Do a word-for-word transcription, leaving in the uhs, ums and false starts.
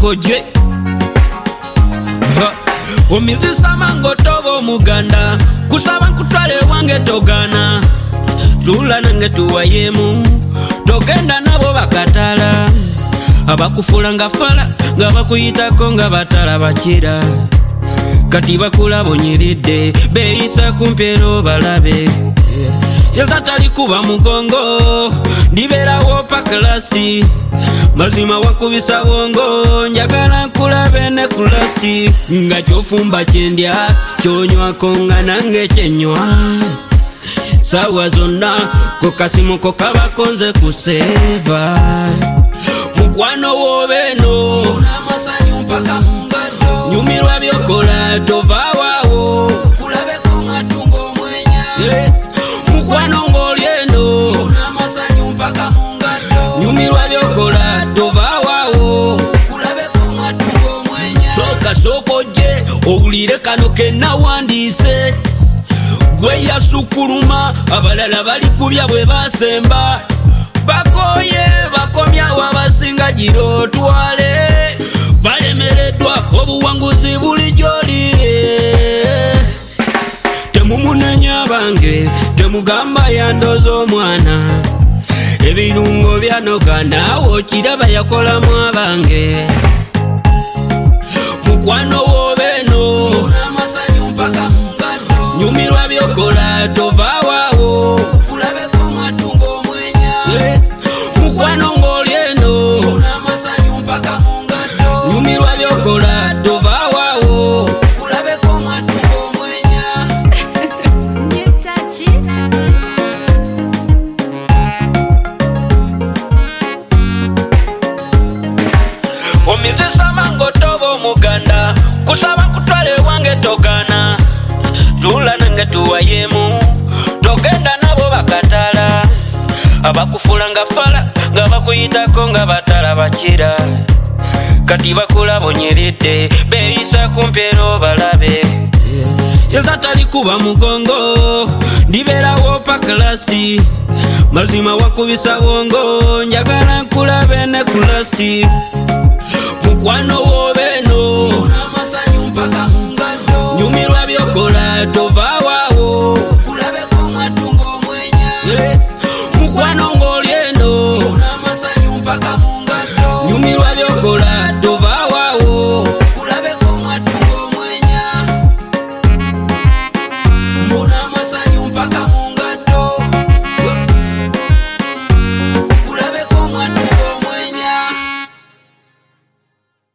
koje omizisa mango tobo muganda kusaba nkutwale wange togana lula nange tuwayemu togenda nabo bakatala abakufula nga fala nga bakuyitako nga batala bakira kati bakula bonyiridde beeyisa kumpero balabe yazatali kuba mugongo ndiberawo paka lasti mazima wakubisa wongo njagala nkulabe ne kulasti nga kyofumba kyendya kyonywako nga nange kyenywa sawa zonna kokasimu kokabakonze kuseva mukwano wobeno namasanyu mpaka mungalo nyumirwa byokola tovawawo kulabeko matungo mwenya yeah. Mukwano ngolieno namasanyu mpaka mungalo nyumirwa byokola tovawawo kulabeko matungo mwenya soka sokoje owulire kano kenna wandise gwe yasukuluma abalala bali kubya bwe basemba bakoye bakomyawo abasinga giro twale balemereddwa obuwanguzi buli gyoli temumunenya bange temugamba yandoza omwana ebirungo byanoga naawe okiraba yakolamu abange mukwano wobeno namasanyu mpaka mungalo nyumirwa byokola tovawawo kulabeko matungo mwenya yeah. Mukwano ngolieno namasanyu mpaka mungalo nyumirwa byokola tovawawo kulabeko matungo mwenya New touches. omizisa mango tobo muganda kusaba kutwale wange togana lula nange tuwayemu togenda nabo bakatala abakufula nga fala nga bakuyitako nga batala bakira kati bakula bonyiridde beeyisa kumpero balabe yazatali kuba mugongo ndiberawo paka lasti mazima wakubisa wongo njagala nkulabe ne kulasti mukwano wobeno namasanyu mpaka mungalo nyumirwa byokola tova